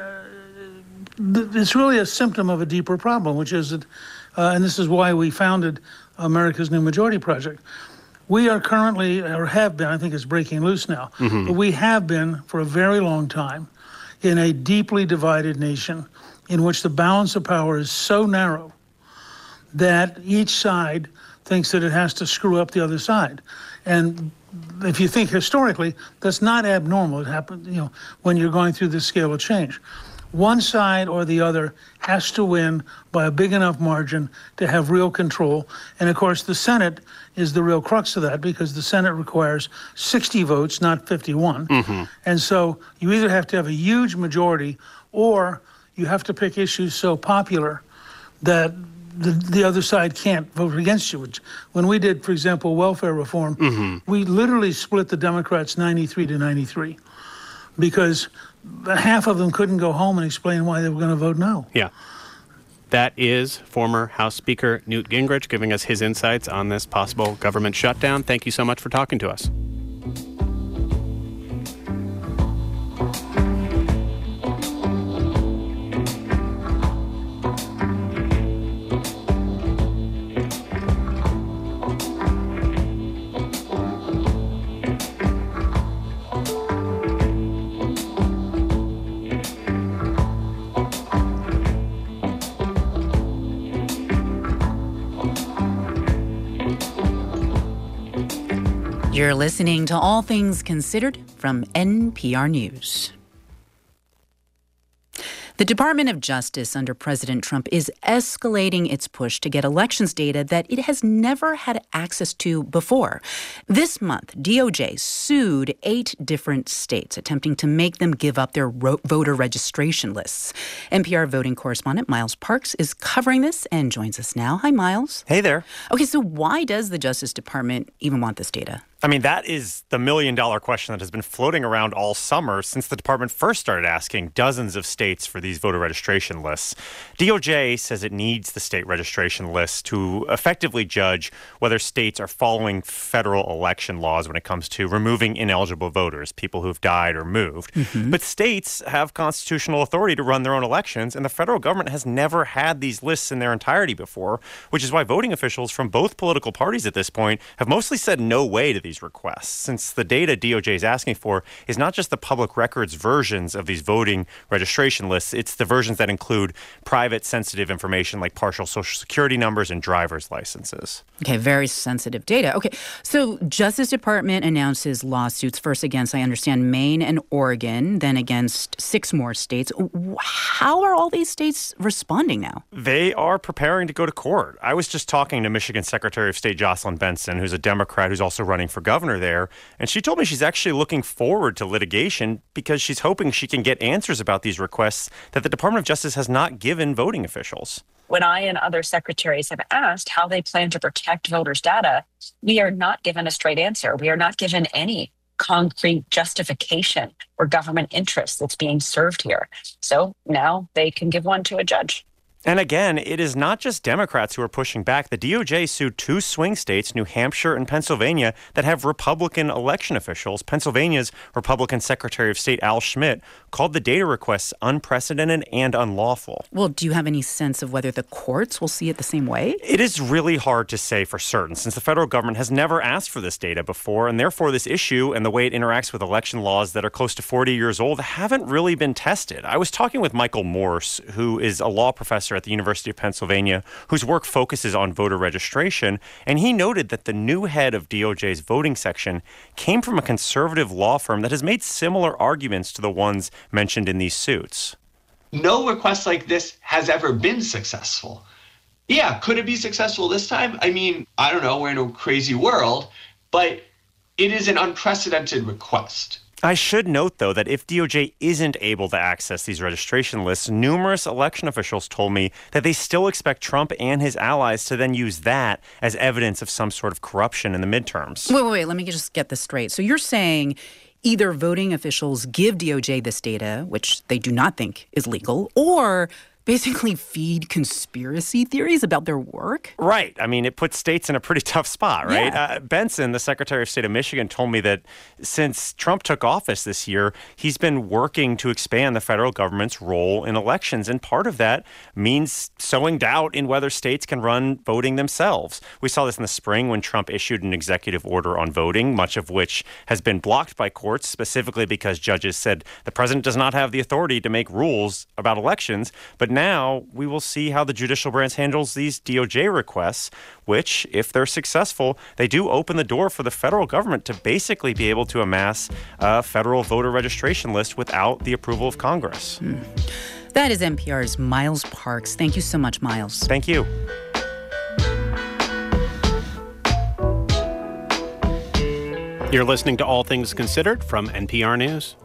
it's really a symptom of a deeper problem, which is that, and this is why we founded America's New Majority Project. We are currently, or have been, I think it's breaking loose now, but we have been for a very long time in a deeply divided nation in which the balance of power is so narrow that each side thinks that it has to screw up the other side. And if you think historically, that's not abnormal. It happens, when you're going through this scale of change. One side or the other has to win by a big enough margin to have real control. And of course, the Senate is the real crux of that, because the Senate requires 60 votes, not 51. And so you either have to have a huge majority, or you have to pick issues so popular that the other side can't vote against you. When we did, for example, welfare reform, we literally split the Democrats 93 to 93, because half of them couldn't go home and explain why they were going to vote no. Yeah. That is former House Speaker Newt Gingrich giving us his insights on this possible government shutdown. Thank you so much for talking to us. You're listening to All Things Considered from NPR News. The Department of Justice under President Trump is escalating its push to get elections data that it has never had access to before. This month, DOJ sued 8 different states, attempting to make them give up their voter registration lists. NPR voting correspondent Miles Parks is covering this and joins us now. Hi, Miles. Hey there. Okay, so why does the Justice Department even want this data? I mean, that is the million-dollar question that has been floating around all summer since the department first started asking dozens of states for these voter registration lists. DOJ says it needs the state registration lists to effectively judge whether states are following federal election laws when it comes to removing ineligible voters, people who've died or moved. Mm-hmm. But states have constitutional authority to run their own elections, and the federal government has never had these lists in their entirety before, which is why voting officials from both political parties at this point have mostly said no way to these requests, since the data DOJ is asking for is not just the public records versions of these voting registration lists, it's the versions that include private sensitive information like partial social security numbers and driver's licenses. Okay, very sensitive data. Okay, so Justice Department announces lawsuits first against, I understand, Maine and Oregon, then against 6 more states. How are all these states responding now? They are preparing to go to court. I was just talking to Michigan Secretary of State Jocelyn Benson, who's a Democrat who's also running for governor there, and she told me she's actually looking forward to litigation because she's hoping she can get answers about these requests that the Department of Justice has not given voting officials. When I and other secretaries have asked how they plan to protect voters' data, we are not given a straight answer. We are not given any concrete justification or government interest that's being served here. So now they can give one to a judge. And again, it is not just Democrats who are pushing back. The DOJ sued 2 swing states, New Hampshire and Pennsylvania, that have Republican election officials. Pennsylvania's Republican Secretary of State Al Schmidt called the data requests unprecedented and unlawful. Well, do you have any sense of whether the courts will see it the same way? It is really hard to say for certain, since the federal government has never asked for this data before, and therefore this issue and the way it interacts with election laws that are close to 40 years old haven't really been tested. I was talking with Michael Morse, who is a law professor at the University of Pennsylvania, whose work focuses on voter registration, and he noted that the new head of DOJ's voting section came from a conservative law firm that has made similar arguments to the ones mentioned in these suits. No request like this has ever been successful. Yeah, could it be successful this time? I mean, I don't know, we're in a crazy world, but it is an unprecedented request. I should note, though, that if DOJ isn't able to access these registration lists, numerous election officials told me that they still expect Trump and his allies to then use that as evidence of some sort of corruption in the midterms. Wait, let me just get this straight. So you're saying either voting officials give DOJ this data, which they do not think is legal, or basically feed conspiracy theories about their work? Right. I mean, it puts states in a pretty tough spot, right? Yeah. Benson, the Secretary of State of Michigan, told me that since Trump took office this year, he's been working to expand the federal government's role in elections. And part of that means sowing doubt in whether states can run voting themselves. We saw this in the spring when Trump issued an executive order on voting, much of which has been blocked by courts, specifically because judges said the president does not have the authority to make rules about elections. But now we will see how the judicial branch handles these DOJ requests, which, if they're successful, they do open the door for the federal government to basically be able to amass a federal voter registration list without the approval of Congress. That is NPR's Miles Parks. Thank you so much, Miles. Thank you. You're listening to All Things Considered from NPR News.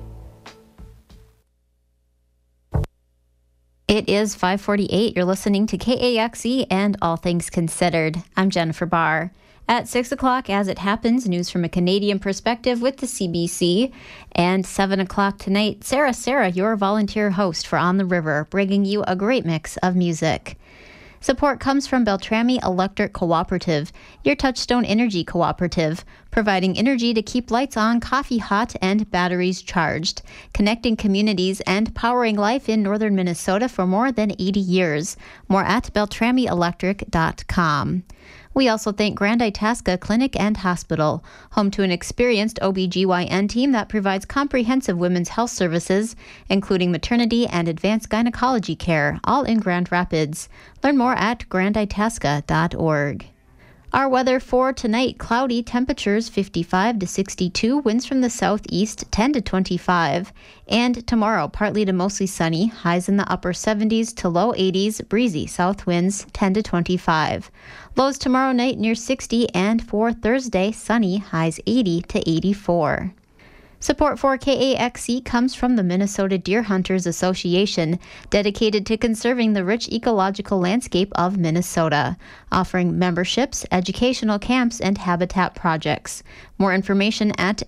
It is 5:48. You're listening to KAXE and All Things Considered. I'm Jennifer Barr. At 6 o'clock, as it happens, news from a Canadian perspective with the CBC. And 7 o'clock tonight, Sarah, your volunteer host for On the River, bringing you a great mix of music. Support comes from Beltrami Electric Cooperative, your Touchstone Energy cooperative, providing energy to keep lights on, coffee hot, and batteries charged, connecting communities and powering life in northern Minnesota for more than 80 years. More at beltramielectric.com. We also thank Grand Itasca Clinic and Hospital, home to an experienced OBGYN team that provides comprehensive women's health services, including maternity and advanced gynecology care, all in Grand Rapids. Learn more at granditasca.org. Our weather for tonight, cloudy, temperatures 55 to 62, winds from the southeast 10 to 25. And tomorrow, partly to mostly sunny, highs in the upper 70s to low 80s, breezy south winds 10 to 25. Lows tomorrow night near 60, and for Thursday, sunny, highs 80 to 84. Support for KAXE comes from the Minnesota Deer Hunters Association, dedicated to conserving the rich ecological landscape of Minnesota, offering memberships, educational camps, and habitat projects. More information at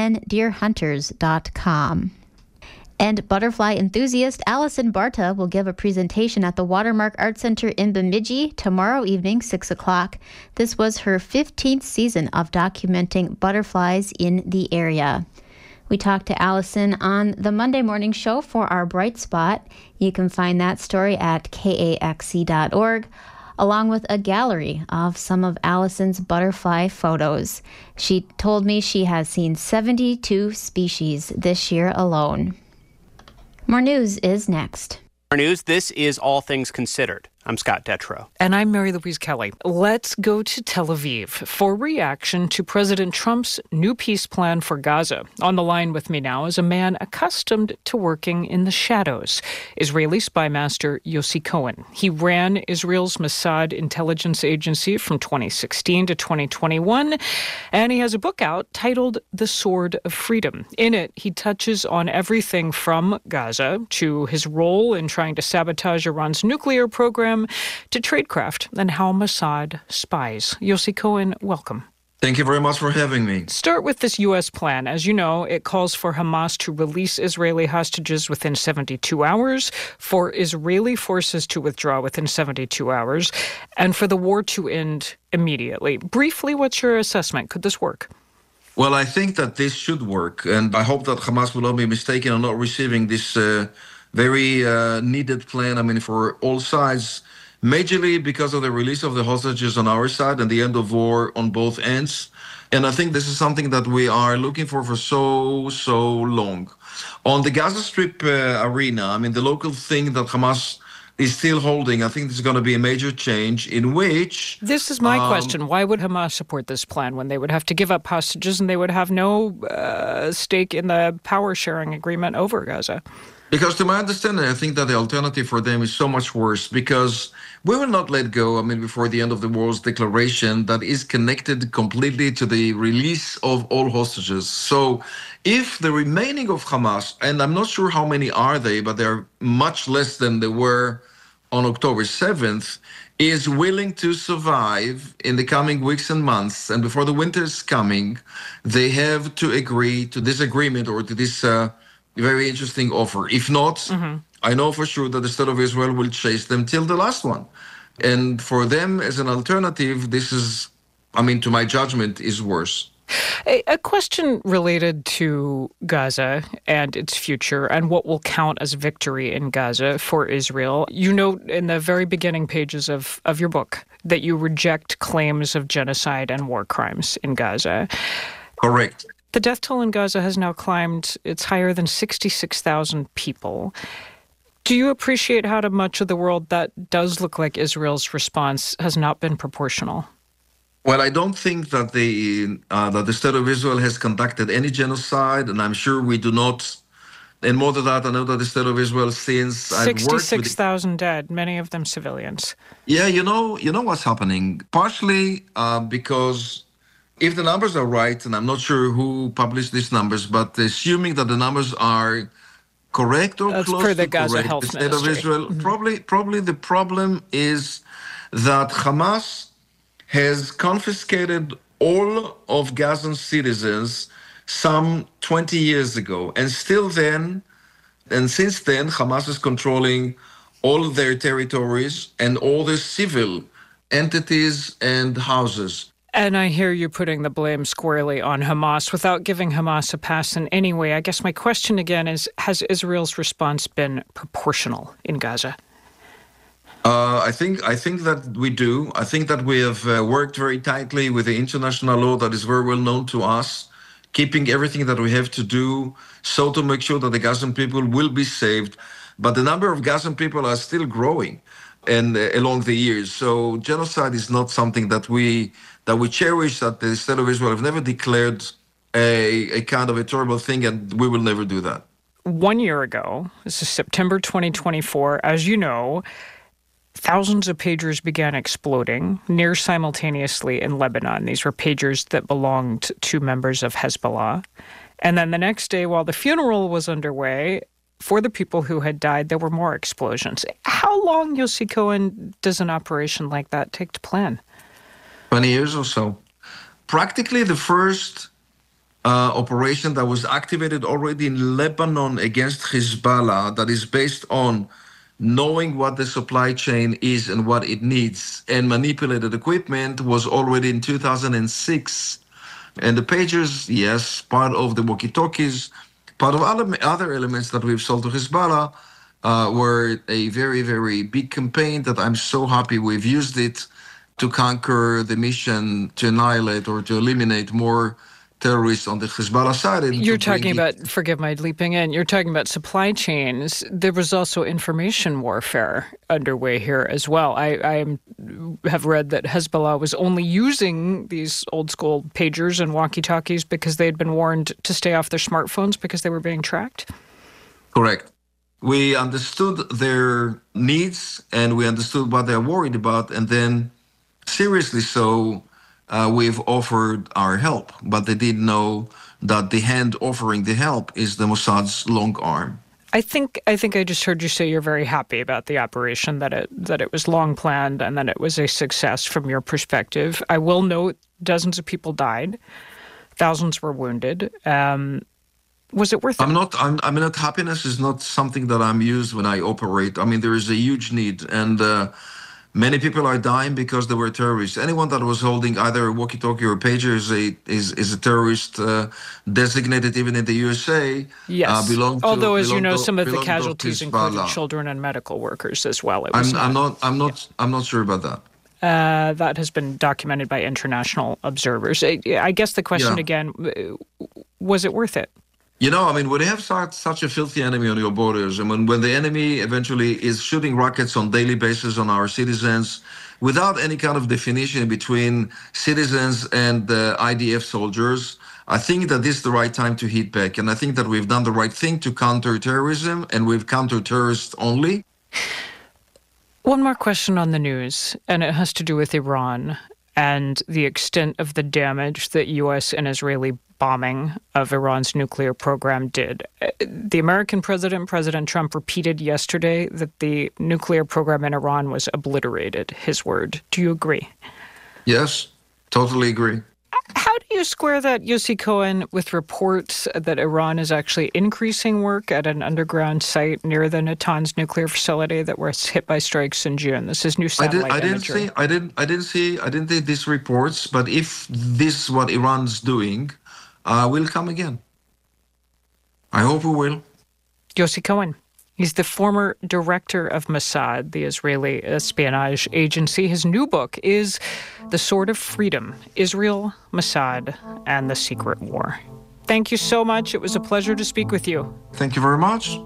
mndeerhunters.com. And butterfly enthusiast Allison Barta will give a presentation at the Watermark Art Center in Bemidji tomorrow evening, 6 o'clock. This was her 15th season of documenting butterflies in the area. We talked to Allison on the Monday morning show for our Bright Spot. You can find that story at kaxe.org, along with a gallery of some of Allison's butterfly photos. She told me she has seen 72 species this year alone. More news is next. Our news, this is All Things Considered. I'm Scott Detrow. And I'm Mary Louise Kelly. Let's go to Tel Aviv for reaction to President Trump's new peace plan for Gaza. On the line with me now is a man accustomed to working in the shadows, Israeli spy master Yossi Cohen. He ran Israel's Mossad intelligence agency from 2016 to 2021, and he has a book out titled The Sword of Freedom. In it, he touches on everything from Gaza to his role in trying to sabotage Iran's nuclear program to tradecraft and how Mossad spies. Yossi Cohen, welcome. Thank you very much for having me. Start with this U.S. plan. As you know, it calls for Hamas to release Israeli hostages within 72 hours, for Israeli forces to withdraw within 72 hours, and for the war to end immediately. Briefly, what's your assessment? Could this work? Well, I think that this should work, and I hope that Hamas will not be mistaken on not receiving this very needed plan, for all sides, majorly because of the release of the hostages on our side and the end of war on both ends. And I think this is something that we are looking for so long. On the Gaza Strip arena, the local thing that Hamas is still holding, I think there's going to be a major change in which... This is my question. Why would Hamas support this plan when they would have to give up hostages and they would have no stake in the power-sharing agreement over Gaza? Because to my understanding, I think that the alternative for them is so much worse, because we will not let go, before the end of the war's declaration that is connected completely to the release of all hostages. So if the remaining of Hamas, and I'm not sure how many are they, but they're much less than they were on October 7th, is willing to survive in the coming weeks and months, and before the winter is coming, they have to agree to this agreement or to this very interesting offer. If not, I know for sure that the State of Israel will chase them till the last one. And for them, as an alternative, this is, to my judgment, is worse. A question related to Gaza and its future and what will count as victory in Gaza for Israel. You note in the very beginning pages of your book that you reject claims of genocide and war crimes in Gaza. Correct. The death toll in Gaza has now climbed, it's higher than 66,000 people. Do you appreciate how much of the world that does look like Israel's response has not been proportional? Well, I don't think that the State of Israel has conducted any genocide, and I'm sure we do not. And more than that, I know that the State of Israel, since 66,000 dead, many of them civilians. Yeah, you know what's happening. Partially because if the numbers are right, and I'm not sure who published these numbers, but assuming that the numbers are correct or That's close per the to Gaza correct, Health the State Ministry. of Israel, probably the problem is that Hamas has confiscated all of Gazan citizens some 20 years ago. And since then, Hamas is controlling all of their territories and all the civil entities and houses. And I hear you putting the blame squarely on Hamas without giving Hamas a pass in any way. I guess my question again is, has Israel's response been proportional in Gaza? I think that we do. I think that we have worked very tightly with the international law that is very well known to us, keeping everything that we have to do so to make sure that the Gazan people will be saved. But the number of Gazan people are still growing. and along the years. So genocide is not something that we cherish, that the State of Israel have never declared a kind of a terrible thing, and we will never do that. 1 year ago, this is September 2024, as you know, thousands of pagers began exploding near simultaneously in Lebanon. These were pagers that belonged to members of Hezbollah. And then the next day, while the funeral was underway, for the people who had died, there were more explosions. How long, Yossi Cohen, does an operation like that take to plan? 20 years or so. Practically the first operation that was activated already in Lebanon against Hezbollah, that is based on knowing what the supply chain is and what it needs and manipulated equipment, was already in 2006. And the pagers, yes, part of the walkie-talkies, part of other elements that we've sold to Hezbollah were a very, very big campaign that I'm so happy we've used it to conquer the mission to annihilate or to eliminate more terrorists on the Hezbollah side. You're talking about, forgive my leaping in, you're talking about supply chains. There was also information warfare underway here as well. I have read that Hezbollah was only using these old school pagers and walkie-talkies because they had been warned to stay off their smartphones because they were being tracked? Correct. We understood their needs and we understood what they're worried about, and then seriously so, we've offered our help, but they didn't know that the hand offering the help is the Mossad's long arm. I think I just heard you say you're very happy about the operation, that it was long planned and that it was a success from your perspective. I will note dozens of people died, thousands were wounded. Was it worth it? I mean, happiness is not something that I'm used when I operate. I mean, there is a huge need, and many people are dying because they were terrorists. Anyone that was holding either a walkie-talkie or a pager is a terrorist, designated even in the USA. Yes. Although, as you know, some of the casualties included children and medical workers as well. I'm not sure about that. That has been documented by international observers. I guess the question again, was it worth it? You know, I mean, when you have such a filthy enemy on your borders, and when the enemy eventually is shooting rockets on daily basis on our citizens without any kind of definition between citizens and IDF soldiers, I think that this is the right time to hit back. And I think that we've done the right thing to counter terrorism, and we've countered terrorists only. One more question on the news, and it has to do with Iran and the extent of the damage that U.S. and Israeli bombing of Iran's nuclear program did. The American president, President Trump, repeated yesterday that the nuclear program in Iran was obliterated, his word. Do you agree? Yes, totally agree. How do you square that, Yossi Cohen, with reports that Iran is actually increasing work at an underground site near the Natanz nuclear facility that was hit by strikes in June? This is new satellite imagery. I didn't see these reports, but if this is what Iran's doing, we'll come again. I hope we will. Yossi Cohen. He's the former director of Mossad, the Israeli espionage agency. His new book is The Sword of Freedom, Israel, Mossad, and the Secret War. Thank you so much. It was a pleasure to speak with you. Thank you very much.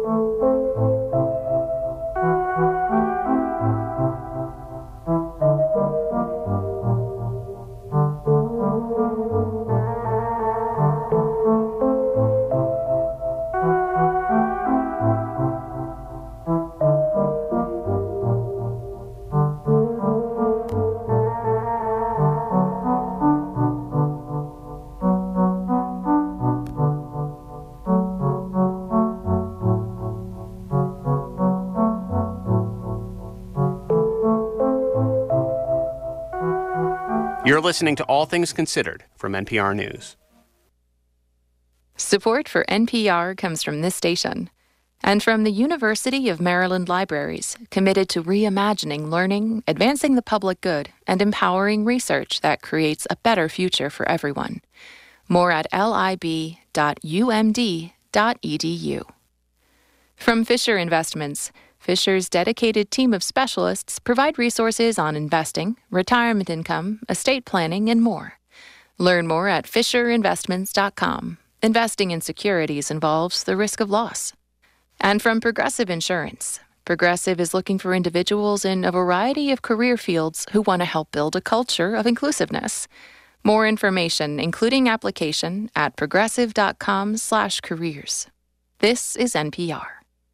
You're listening to All Things Considered from NPR News. Support for NPR comes from this station and from the University of Maryland Libraries, committed to reimagining learning, advancing the public good, and empowering research that creates a better future for everyone. More at lib.umd.edu. From Fisher Investments, Fisher's dedicated team of specialists provide resources on investing, retirement income, estate planning, and more. Learn more at fisherinvestments.com. Investing in securities involves the risk of loss. And from Progressive Insurance, Progressive is looking for individuals in a variety of career fields who want to help build a culture of inclusiveness. More information, including application, at progressive.com/careers. This is NPR.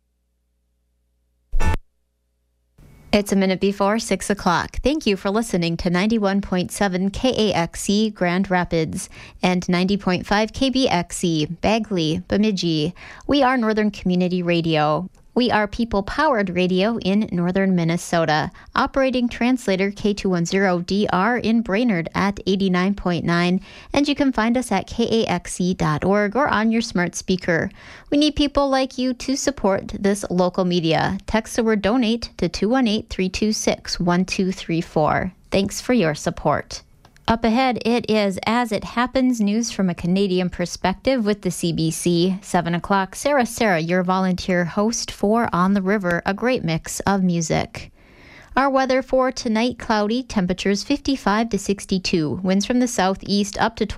It's a minute before 6 o'clock. Thank you for listening to 91.7 KAXE Grand Rapids and 90.5 KBXE Bagley, Bemidji. We are Northern Community Radio. We are people-powered radio in northern Minnesota. Operating translator K210DR in Brainerd at 89.9. And you can find us at kaxe.org or on your smart speaker. We need people like you to support this local media. Text the word donate to 218-326-1234. Thanks for your support. Up ahead, it is As It Happens, news from a Canadian perspective with the CBC. 7 o'clock, Sarah, your volunteer host for On the River, a great mix of music. Our weather for tonight, cloudy, temperatures 55 to 62. Winds from the southeast up to